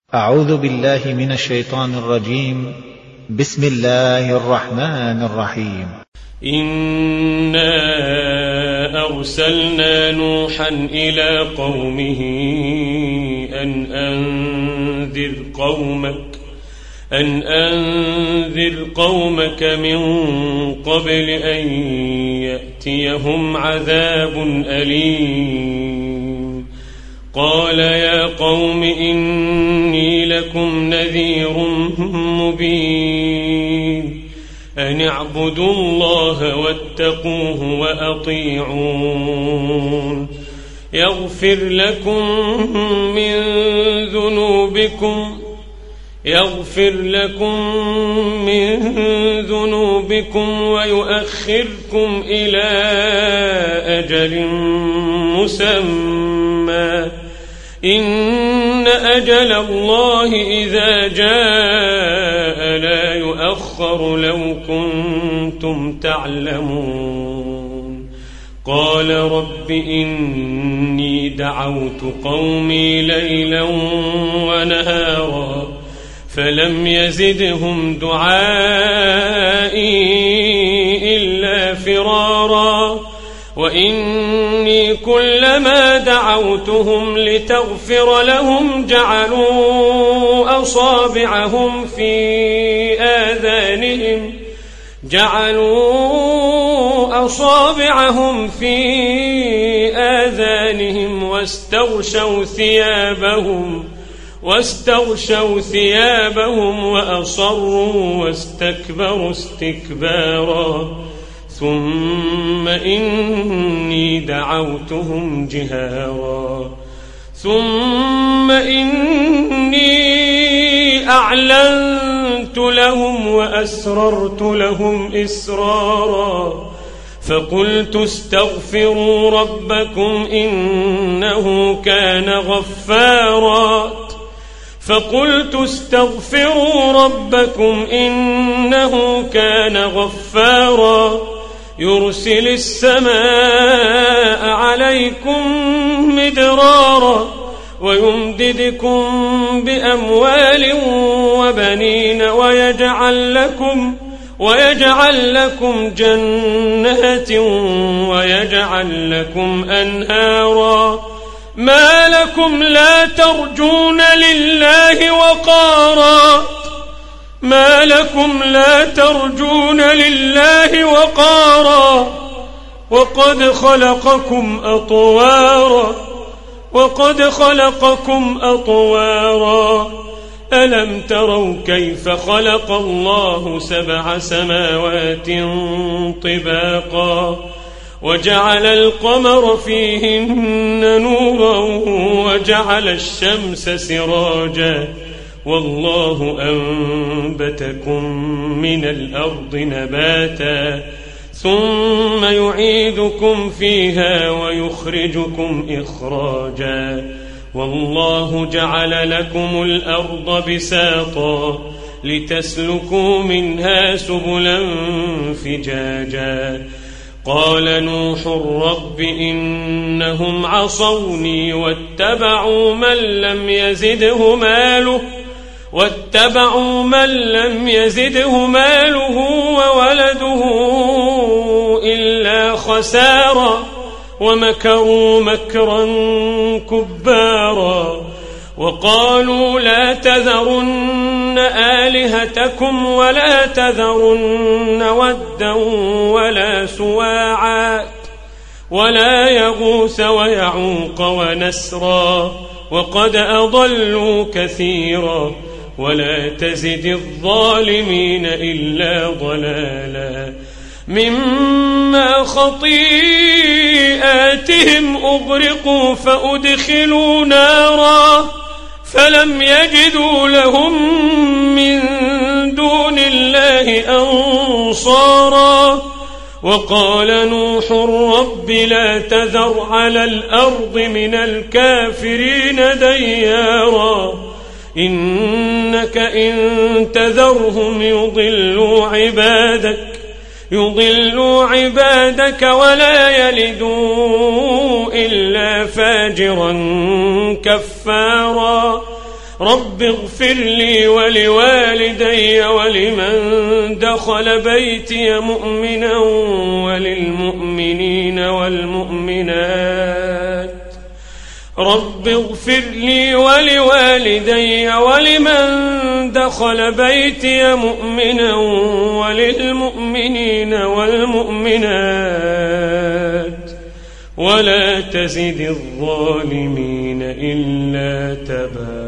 أعوذ بالله من الشيطان الرجيم. بسم الله الرحمن الرحيم. إنا أرسلنا نوحا إلى قومه أن أنذر قومك من قبل أن يأتيهم عذاب أليم. قال يا قوم إني لكم نذير مبين أن اعبدوا الله واتقوه وأطيعون يغفر لكم من ذنوبكم ويؤخركم إلى أجل مسمى إن أجل الله إذا جاء لا يؤخر لو كنتم تعلمون. قال رب إني دعوت قومي ليلا ونهارا فلم يزدهم دعائي إلا فرارا وإني كلما دعوتهم لتغفر لهم جعلوا أصابعهم في آذانهم واستغشوا ثيابهم وأصروا واستكبروا استكبارا ثم إني دعوتهم جهارا ثم إني أعلنت لهم وأسررت لهم إسرارا فقلت استغفروا ربكم إنه كان غفارا يرسل السماء عليكم مدرارا ويمددكم بأموال وبنين ويجعل لكم جنات ويجعل لكم أنهارا ما لكم لا ترجون لله وقارا وقد خلقكم أطوارا ألم تروا كيف خلق الله 7 سماوات طباقا وجعل القمر فيهن نورا وجعل الشمس سراجا والله أنبتكم من الأرض نباتا ثم يعيدكم فيها ويخرجكم إخراجا والله جعل لكم الأرض بساطا لتسلكوا منها سبلا فجاجا. قال نوح رب إنهم عصوني واتبعوا من لم يزده ماله وولده إلا خسارا ومكروا مكرا كبارا وقالوا لا تذرن آلهتكم ولا تذرن ودا ولا سواعا ولا يغوث ويعوق ونسرا وقد أضلوا كثيرا ولا تزد الظالمين إلا ضلالا. مما خطيئاتهم أغرقوا فأدخلوا نارا فلم يجدوا لهم من دون الله أنصارا. وقال نوح رب لا تذر على الأرض من الكافرين ديارا إنك إن تذرهم يضلوا عبادك ولا يلدوا إلا فاجرا كفارا. رب اغفر لي ولوالدي ولمن دخل بيتي مؤمنا وللمؤمنين والمؤمنات رب اغفر لي ولوالدي ولمن دخل بيتي مؤمنا وللمؤمنين والمؤمنات ولا تزد الظالمين إلا تبارا.